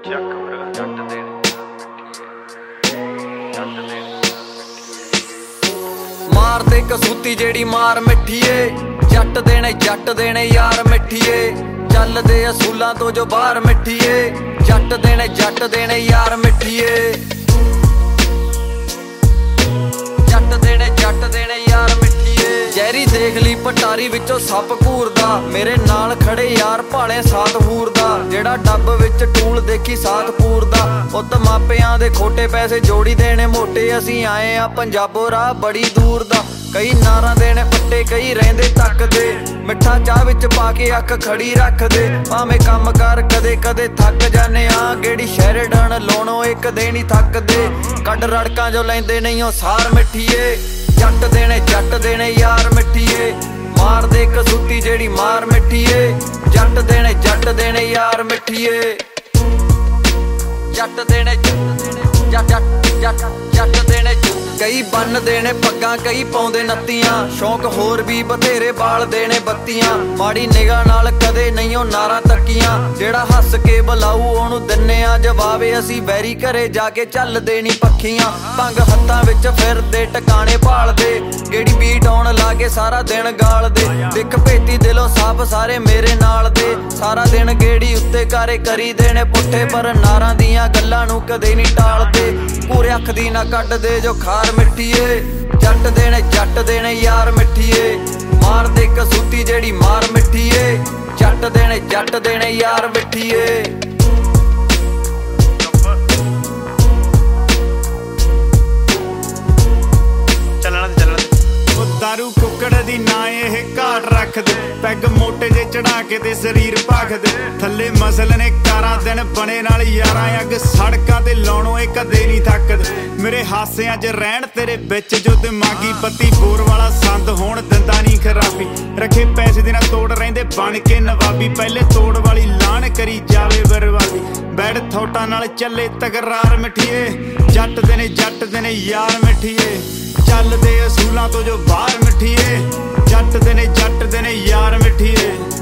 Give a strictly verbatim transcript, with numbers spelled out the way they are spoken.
मार दे कसूती जेड़ी मार मिठीए, जट देने जट देने यार मिठीए। चल दे असूलां तो जो बाहर मिठीए, जट देने जट देने यार मिठीए। जट देने जट देने यार मिठीए। जहरी देख ली पटारी विचों सप घूरदा, मेरे नाल खड़े यार भाले साथ हूरदा। जेड़ा डब विच टूल देखी साथ पूरदा, पुत मापियां दे खोटे पैसे जोड़ी देने मोटे। असीं आए आ पंजाबों राह बड़ी दूर दा, कई नारा देने पट्टे कई रहिंदे तकदे। मिठा चाह विच पा के अख खड़ी रख दे, भावें कम कर कदे कदे थक जाने आ। गेड़ी शहरडन लाउणों एक दे नहीं थकदे, कड रड़कां जो लैंदे नहीं ओ सार मिठीए। जट देने जट देने यार मिठीए, मार दे कसूती जेड़ी मार मिठीए। जट देने जट देने यार मिठीए। जट देने जट जट जट जट देने। कई बन देने पग्गां कई पाउंदे नत्तियां, शौक होर भी बथेरे बाल देने बत्तियां। माड़ी निगाह नाल कदे नहीं ओ नारा तक्कियां, जेड़ा हस के बुलाऊ ओनू दिन्ने आ जवाब। असीं बैरी घरे जाके झल देनी पक्खियां, भंग हत्थां विच फिरदे टकाने भालदे। गेड़ी बीट आउण लागे सारा दिन गालदे, दिख भेती दिलों साफ सारे मेरे नाल दे। सारा दिन गेड़ी उत्ते कारे करी देने पुट्ठे, पर नारां दियां गल्लां नू कदे नहीं टालदे। पूरे अख दी ना कड्ड दे जो खार मिठीए। जट देने जट देने यार मिठीए, मार दे कसूती जेड़ी मार मिठीए। जट देने जट देने यार मिठीए। दारू कुकड़ दी ना यह घाट रख दे, पैग मोटे जे चढ़ा के ते शरीर भख दे। थले मसल ने कारा दिन बने नाल यारां, अग सड़कां ते लाउणों ए कदे नहीं थकदे। मेरे हासियां च रहण तेरे बिच जो दिमागी, बत्ती बोर वाला संद होण दिंदा नहीं खराबी। रखे पैसे दे ना तोड़ रहिंदे बन के नवाबी, पहले तोड़ वाली लाण करी जावे बर्बादी। बैड थोटा नाल चले तकरार मिठीए, जट देने जट देने यार मिठीए। चल दे असूलां तो जो बाहर मिठीए, जट देने जट देने यार मिठीए।